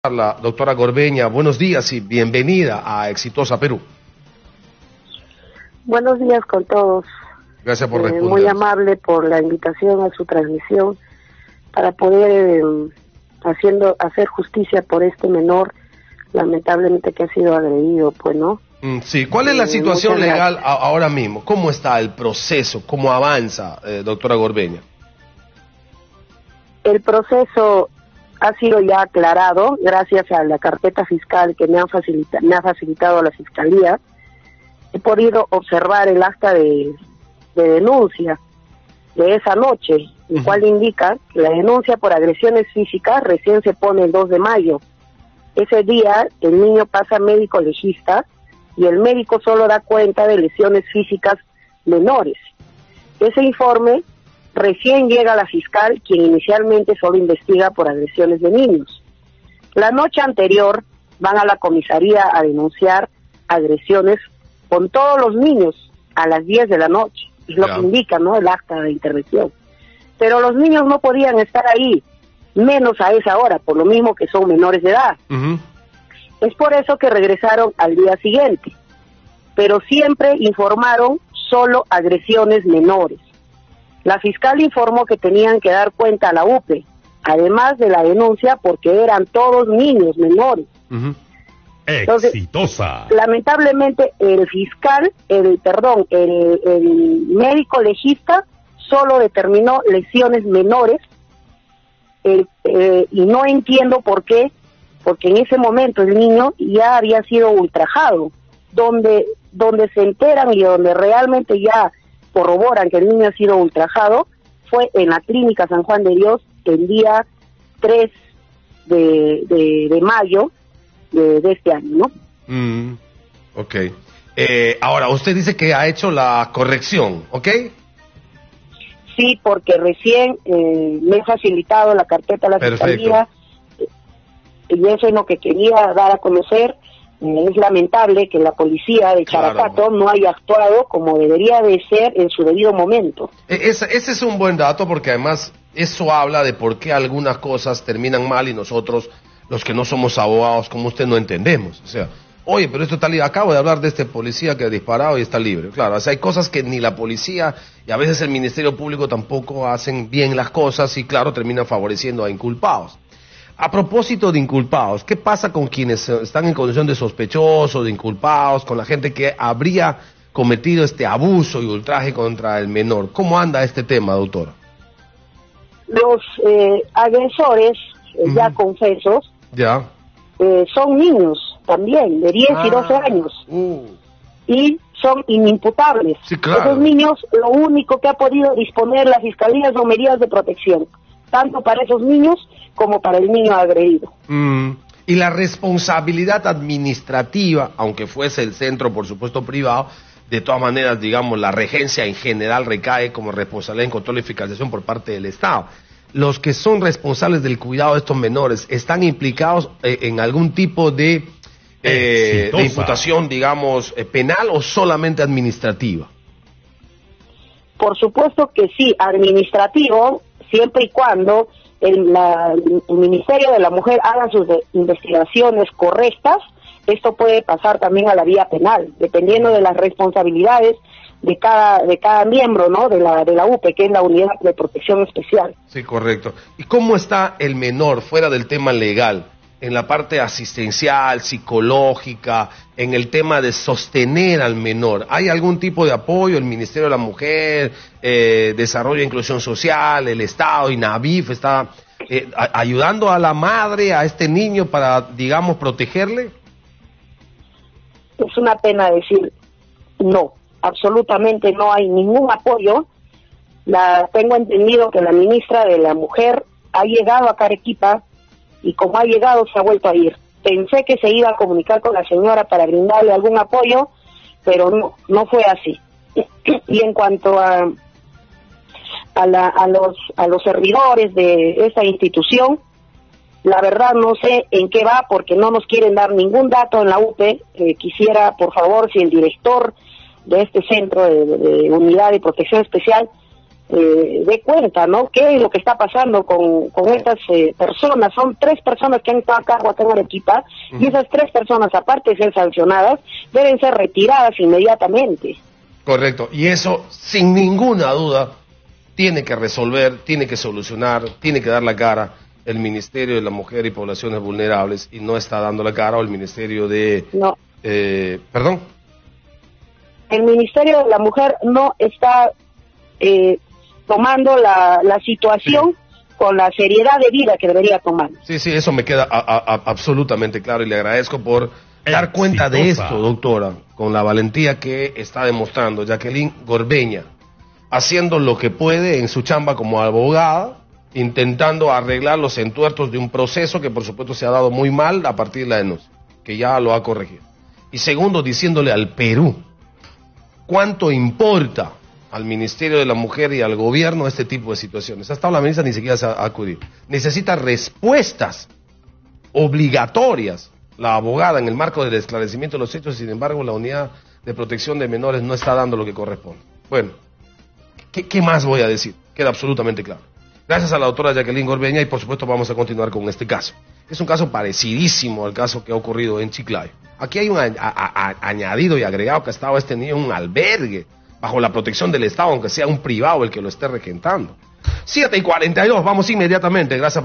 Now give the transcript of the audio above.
La doctora Gorbeña, buenos días y bienvenida a Exitosa Perú. Buenos días con todos. Gracias por responder. Muy amable por la invitación a su transmisión para poder hacer justicia por este menor, lamentablemente que ha sido agredido, pues, ¿no? Sí, ¿cuál es la situación legal ahora mismo? ¿Cómo está el proceso? ¿Cómo avanza, doctora Gorbeña? El proceso ha sido ya aclarado gracias a la carpeta fiscal que me ha facilitado la Fiscalía. He podido observar el acta de denuncia de esa noche, el cual indica que la denuncia por agresiones físicas recién se pone el 2 de mayo. Ese día el niño pasa a médico legista y el médico solo da cuenta de lesiones físicas menores. Ese informe recién llega a la fiscal, quien inicialmente solo investiga por agresiones de niños. La noche anterior van a la comisaría a denunciar agresiones con todos los niños a las 10 de la noche. Es lo que indica, ¿no?, el acta de intervención. Pero los niños no podían estar ahí, menos a esa hora, por lo mismo que son menores de edad. Es por eso que regresaron al día siguiente, pero siempre informaron solo agresiones menores. La fiscal informó que tenían que dar cuenta a la UPE, además de la denuncia, porque eran todos niños menores. Entonces, Exitosa. Lamentablemente el médico legista solo determinó lesiones menores, y no entiendo por qué, porque en ese momento el niño ya había sido ultrajado. Donde se enteran y donde realmente ya corroboran que el niño ha sido ultrajado fue en la clínica San Juan de Dios el día 3 de mayo de este año, ¿no? Ok. Ahora, usted dice que ha hecho la corrección, ¿ok? Sí, porque recién me he facilitado la carpeta a la Fiscalía, y eso es lo que quería dar a conocer. Es lamentable que la policía de Characato no haya actuado como debería de ser en su debido momento. Ese es un buen dato, porque además eso habla de por qué algunas cosas terminan mal y nosotros, los que no somos abogados como usted, no entendemos. O sea, oye, pero esto está libre. Acabo de hablar de este policía que ha disparado y está libre. Claro, o sea, hay cosas que ni la policía y a veces el Ministerio Público tampoco hacen bien las cosas y, claro, terminan favoreciendo a inculpados. A propósito de inculpados, ¿qué pasa con quienes están en condición de sospechosos, de inculpados, con la gente que habría cometido este abuso y ultraje contra el menor? ¿Cómo anda este tema, doctora? Los agresores, ya confesos, son niños también, de 10 y 12 años, y son inimputables. Sí, claro. Esos niños, lo único que ha podido disponer la Fiscalía son medidas de protección, tanto para esos niños como para el niño agredido. Y la responsabilidad administrativa, aunque fuese el centro, por supuesto, privado, de todas maneras, digamos, la regencia en general recae como responsabilidad en control y fiscalización por parte del Estado. Los que son responsables del cuidado de estos menores, ¿están implicados en algún tipo de imputación, digamos, penal o solamente administrativa? Por supuesto que sí, administrativo, siempre y cuando el Ministerio de la Mujer haga sus investigaciones correctas. Esto puede pasar también a la vía penal, dependiendo de las responsabilidades de cada miembro, ¿no?, de la UPE, que es la Unidad de Protección Especial. Sí, correcto. ¿Y cómo está el menor, fuera del tema legal, en la parte asistencial, psicológica, en el tema de sostener al menor? ¿Hay algún tipo de apoyo? ¿El Ministerio de la Mujer, Desarrollo e Inclusión Social, el Estado, INAVIF, está ayudando a la madre, a este niño, para, digamos, protegerle? Es una pena decir no, absolutamente no hay ningún apoyo. Tengo entendido que la ministra de la Mujer ha llegado a Carequipa, y como ha llegado se ha vuelto a ir. Pensé que se iba a comunicar con la señora para brindarle algún apoyo, pero no fue así. Y en cuanto a los servidores de esta institución, la verdad no sé en qué va, porque no nos quieren dar ningún dato en la UPE. Quisiera, por favor, si el director de este centro de Unidad de Protección Especial dé cuenta, ¿no? ¿Qué es lo que está pasando con estas personas? Son 3 personas que han estado a cargo acá en Arequipa, y esas 3 personas, aparte de ser sancionadas, deben ser retiradas inmediatamente. Correcto, y eso, sin ninguna duda, tiene que resolver, tiene que solucionar, tiene que dar la cara el Ministerio de la Mujer y Poblaciones Vulnerables, y no está dando la cara, o el Ministerio de... No. ¿Perdón? El Ministerio de la Mujer no está tomando la situación con la seriedad de vida que debería tomar. Sí, eso me queda absolutamente claro, y le agradezco por dar cuenta de esto, doctora, con la valentía que está demostrando Jacqueline Gorbeña, haciendo lo que puede en su chamba como abogada, intentando arreglar los entuertos de un proceso que por supuesto se ha dado muy mal a partir de la denuncia, que ya lo ha corregido. Y segundo, diciéndole al Perú cuánto importa al Ministerio de la Mujer y al gobierno este tipo de situaciones. Hasta ahora la ministra ni siquiera se ha acudido. Necesita respuestas obligatorias la abogada en el marco del esclarecimiento de los hechos, sin embargo la Unidad de Protección de Menores no está dando lo que corresponde. Bueno, ¿qué más voy a decir? Queda absolutamente claro. Gracias a la doctora Jacqueline Gorbeña, y por supuesto vamos a continuar con este caso. Es un caso parecidísimo al caso que ha ocurrido en Chiclayo. Aquí hay un añadido y agregado que ha estado niño en un albergue bajo la protección del Estado, aunque sea un privado el que lo esté regentando. 7:42, vamos inmediatamente, gracias.